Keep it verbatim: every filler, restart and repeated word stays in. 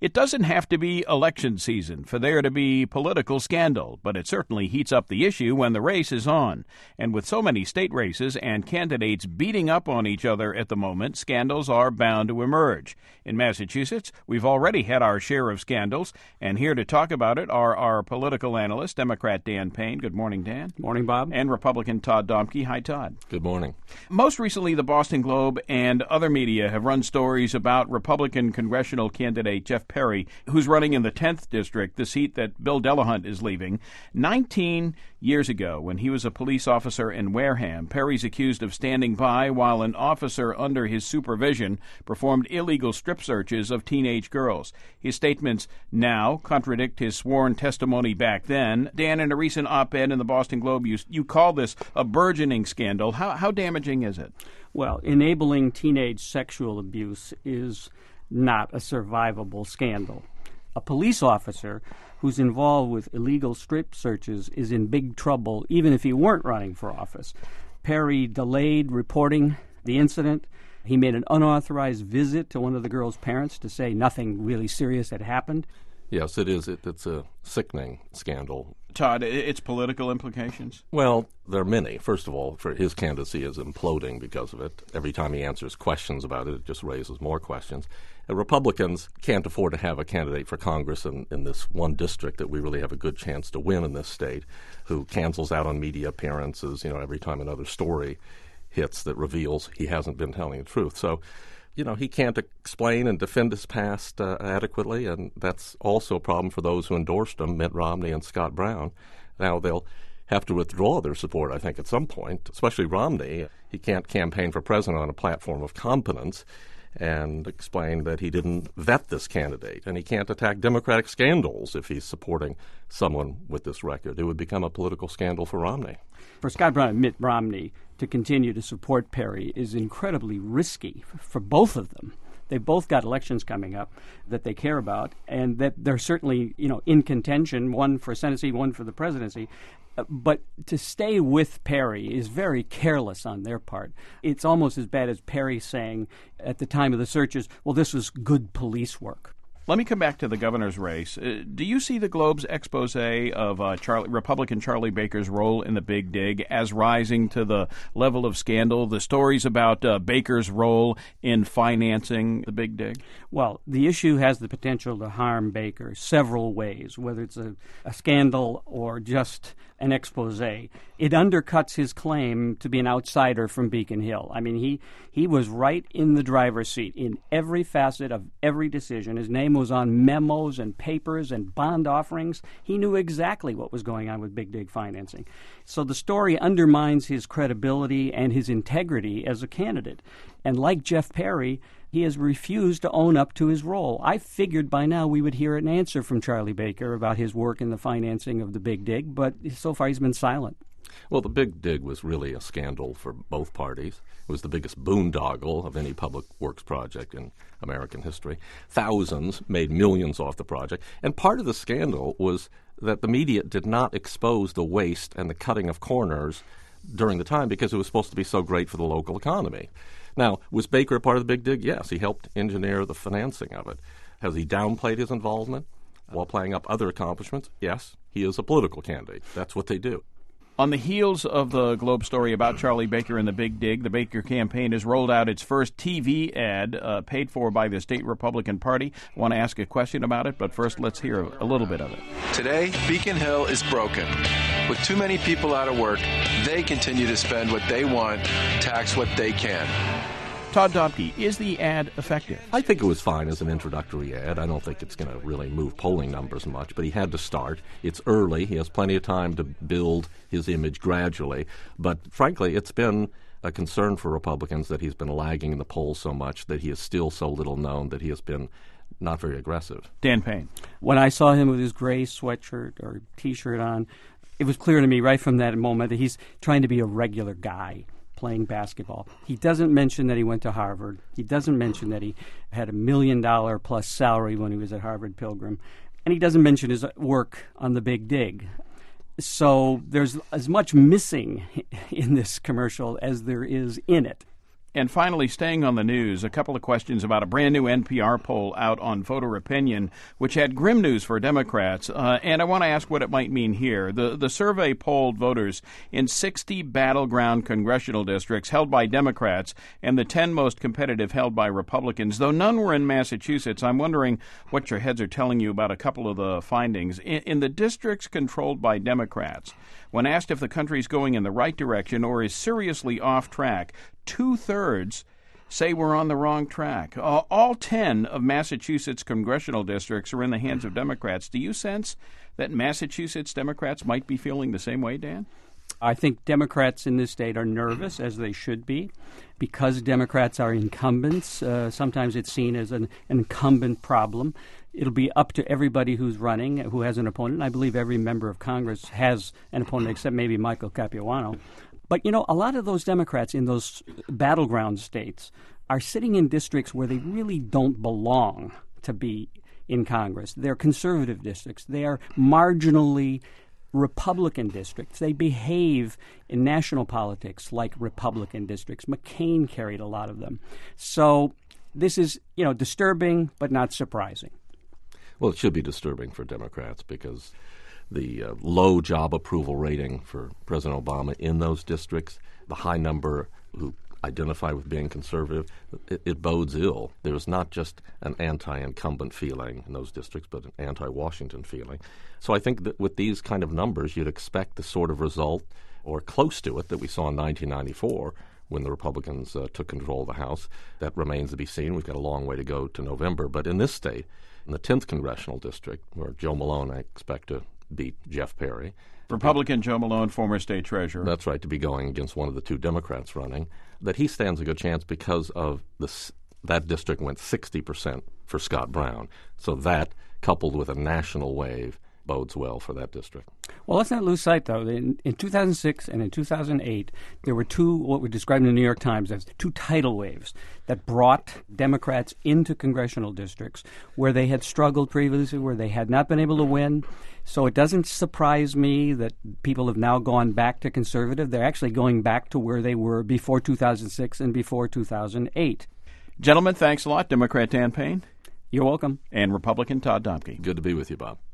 It doesn't have to be election season for there to be political scandal, but it certainly heats up the issue when the race is on. And with so many state races and candidates beating up on each other at the moment, scandals are bound to emerge. In Massachusetts, we've already had our share of scandals, and here to talk about it are our political analyst, Democrat Dan Payne. Good morning, Dan. Morning, Bob. And Republican Todd Domke. Hi, Todd. Good morning. Most recently, the Boston Globe and other media have run stories about Republican congressional candidate Jeff Perry, who's running in the tenth District, the seat that Bill Delahunt is leaving. Nineteen years ago, when he was a police officer in Wareham, Perry's accused of standing by while an officer under his supervision performed illegal strip searches of teenage girls. His statements now contradict his sworn testimony back then. Dan, in a recent op-ed in the Boston Globe, you, you call this a burgeoning scandal. How, how damaging is it? Well, enabling teenage sexual abuse is not a survivable scandal. A police officer who's involved with illegal strip searches is in big trouble, even if he weren't running for office. Perry delayed reporting the incident. He made an unauthorized visit to one of the girl's parents to say nothing really serious had happened. Yes, it is. It, it's a sickening scandal. Todd, its political implications? Well, there are many. First of all, for his candidacy is imploding because of it. Every time he answers questions about it, it just raises more questions. And Republicans can't afford to have a candidate for Congress in, in this one district that we really have a good chance to win in this state, who cancels out on media appearances, you know, every time another story hits that reveals he hasn't been telling the truth. So, you know, he can't explain and defend his past uh, adequately, and that's also a problem for those who endorsed him, Mitt Romney and Scott Brown. Now they'll have to withdraw their support, I think, at some point, especially Romney. He can't campaign for president on a platform of competence and explain that he didn't vet this candidate, and he can't attack Democratic scandals if he's supporting someone with this record. It would become a political scandal for Romney. For Scott Brown and Mitt Romney to continue to support Perry is incredibly risky for both of them. They've both got elections coming up that they care about, and that they're certainly, you know, in contention, one for Senate seat, one for the presidency. Uh, but to stay with Perry is very careless on their part. It's almost as bad as Perry saying at the time of the searches, well, this was good police work. Let me come back to the governor's race. Uh, do you see the Globe's expose of uh, Charlie, Republican Charlie Baker's role in the Big Dig as rising to the level of scandal? The stories about uh, Baker's role in financing the Big Dig? Well, the issue has the potential to harm Baker several ways, whether it's a, a scandal or just an expose. It undercuts his claim to be an outsider from Beacon Hill. I mean, he, he was right in the driver's seat in every facet of every decision. His name was on memos and papers and bond offerings. He knew exactly what was going on with Big Dig financing. So the story undermines his credibility and his integrity as a candidate. And like Jeff Perry, he has refused to own up to his role. I figured by now we would hear an answer from Charlie Baker about his work in the financing of the Big Dig, but so far he's been silent. Well, the Big Dig was really a scandal for both parties. It was the biggest boondoggle of any public works project in American history. Thousands made millions off the project. And part of the scandal was that the media did not expose the waste and the cutting of corners during the time because it was supposed to be so great for the local economy. Now, was Baker a part of the Big Dig? Yes, he helped engineer the financing of it. Has he downplayed his involvement while playing up other accomplishments? Yes, he is a political candidate. That's what they do. On the heels of the Globe story about Charlie Baker and the Big Dig, the Baker campaign has rolled out its first T V ad uh, paid for by the state Republican Party. I want to ask a question about it, but first let's hear a little bit of it. Today, Beacon Hill is broken. With too many people out of work, they continue to spend what they want, tax what they can. Todd Domke, is the ad effective? I think it was fine as an introductory ad. I don't think it's going to really move polling numbers much, but he had to start. It's early. He has plenty of time to build his image gradually. But frankly, it's been a concern for Republicans that he's been lagging in the polls so much, that he is still so little known, that he has been not very aggressive. Dan Payne. When I saw him with his gray sweatshirt or T-shirt on, it was clear to me right from that moment that he's trying to be a regular guy playing basketball. He doesn't mention that he went to Harvard. He doesn't mention that he had a million dollar plus salary when he was at Harvard Pilgrim. And he doesn't mention his work on the Big Dig. So there's as much missing in this commercial as there is in it. And finally, staying on the news, a couple of questions about a brand new N P R poll out on voter opinion, which had grim news for Democrats. Uh, and I want to ask what it might mean here. The, the survey polled voters in sixty battleground congressional districts held by Democrats and the ten most competitive held by Republicans. Though none were in Massachusetts, I'm wondering what your heads are telling you about a couple of the findings. In, in the districts controlled by Democrats, when asked if the country's going in the right direction or is seriously off track, two-thirds say we're on the wrong track. Uh, all ten of Massachusetts congressional districts are in the hands of Democrats. Do you sense that Massachusetts Democrats might be feeling the same way, Dan? I think Democrats in this state are nervous, as they should be, because Democrats are incumbents. Uh, sometimes it's seen as an incumbent problem. It'll be up to everybody who's running, who has an opponent. I believe every member of Congress has an opponent, except maybe Michael Capuano. But, you know, a lot of those Democrats in those battleground states are sitting in districts where they really don't belong to be in Congress. They're conservative districts. They are marginally Republican districts. They behave in national politics like Republican districts. McCain carried a lot of them. So this is, you know, disturbing but not surprising. Well, it should be disturbing for Democrats because the uh, low job approval rating for President Obama in those districts, the high number who identify with being conservative, it, it bodes ill. There's not just an anti-incumbent feeling in those districts, but an anti-Washington feeling. So I think that with these kind of numbers, you'd expect the sort of result, or close to it, that we saw in nineteen ninety-four when the Republicans uh, took control of the House. That remains to be seen. We've got a long way to go to November. But in this state, in the tenth Congressional District, where Joe Malone, I expect to beat Jeff Perry. Republican Joe Malone, former state treasurer. That's right, to be going against one of the two Democrats running, that he stands a good chance because of this. That district went sixty percent for Scott Brown. So that, coupled with a national wave, bodes well for that district. Well, let's not lose sight, though. In, in two thousand six and in two thousand eight, there were two, what we described in the New York Times as two tidal waves that brought Democrats into congressional districts where they had struggled previously, where they had not been able to win. So it doesn't surprise me that people have now gone back to conservative. They're actually going back to where they were before two thousand six and before two thousand eight. Gentlemen, thanks a lot. Democrat Dan Payne. You're welcome. And Republican Todd Domke. Good to be with you, Bob.